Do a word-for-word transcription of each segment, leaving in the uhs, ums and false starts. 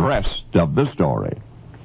rest of the story.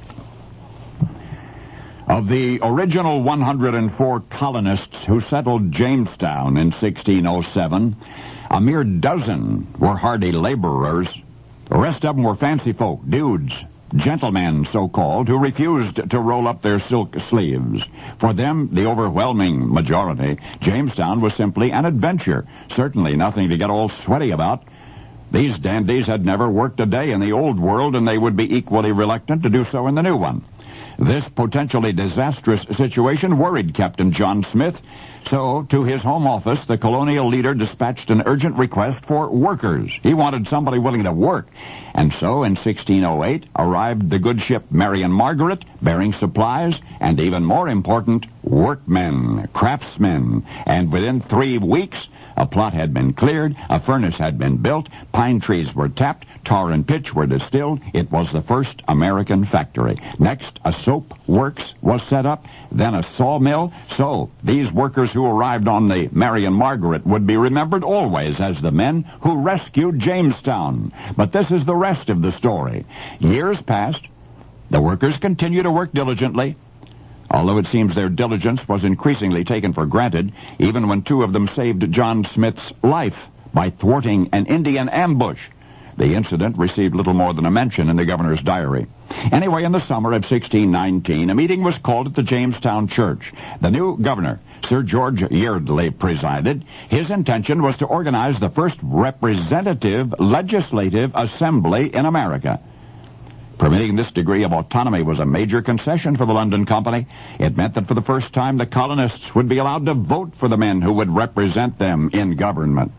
Of the original one hundred four colonists who settled Jamestown in sixteen oh seven, a mere dozen were hardy laborers. The rest of them were fancy folk, dudes, gentlemen so-called, who refused to roll up their silk sleeves. For them, the overwhelming majority, Jamestown was simply an adventure, certainly nothing to get all sweaty about. These dandies had never worked a day in the old world, and they would be equally reluctant to do so in the new one. This potentially disastrous situation worried Captain John Smith, so to his home office, the colonial leader dispatched an urgent request for workers. He wanted somebody willing to work. And so in sixteen oh eight arrived the good ship Marian Margaret, bearing supplies, and even more important, workmen, craftsmen. And within three weeks, a plot had been cleared, a furnace had been built, pine trees were tapped, tar and pitch were distilled. It was the first American factory. Next, a soap works was set up, then a sawmill. So, these workers who arrived on the Marian Margaret would be remembered always as the men who rescued Jamestown. But this is the rest of the story. Years passed. The workers continued to work diligently, although it seems their diligence was increasingly taken for granted, even when two of them saved John Smith's life by thwarting an Indian ambush. The incident received little more than a mention in the governor's diary. Anyway, in the summer of sixteen nineteen, a meeting was called at the Jamestown church. The new governor, Sir George Yeardley, presided. His intention was to organize the first representative legislative assembly in America. Permitting this degree of autonomy was a major concession for the London Company. It meant that for the first time the colonists would be allowed to vote for the men who would represent them in government.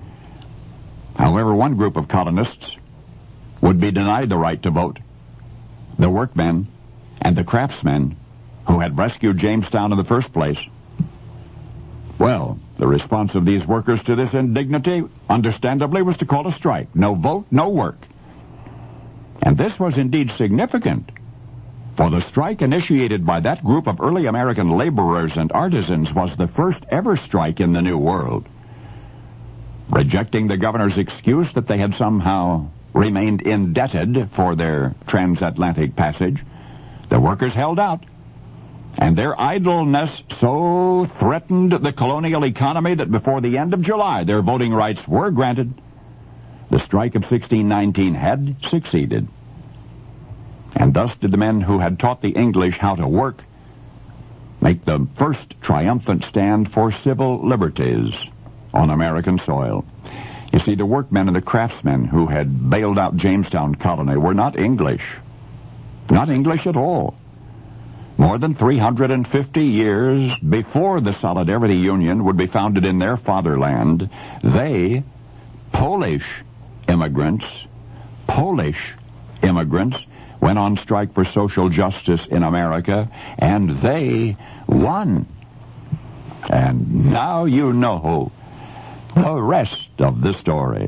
However, one group of colonists would be denied the right to vote. The workmen and the craftsmen who had rescued Jamestown in the first place. Well, the response of these workers to this indignity, understandably, was to call a strike. No vote, no work. And this was indeed significant, for the strike initiated by that group of early American laborers and artisans was the first ever strike in the New World. Rejecting the governor's excuse that they had somehow remained indebted for their transatlantic passage, the workers held out, and their idleness so threatened the colonial economy that before the end of July their voting rights were granted. The strike of sixteen nineteen had succeeded. And thus did the men who had taught the English how to work make the first triumphant stand for civil liberties on American soil. You see, the workmen and the craftsmen who had bailed out Jamestown colony were not English. Not English at all. More than three hundred fifty years before the Solidarity Union would be founded in their fatherland, they, Polish immigrants, Polish immigrants, went on strike for social justice in America, and they won. And now you know the rest of the story.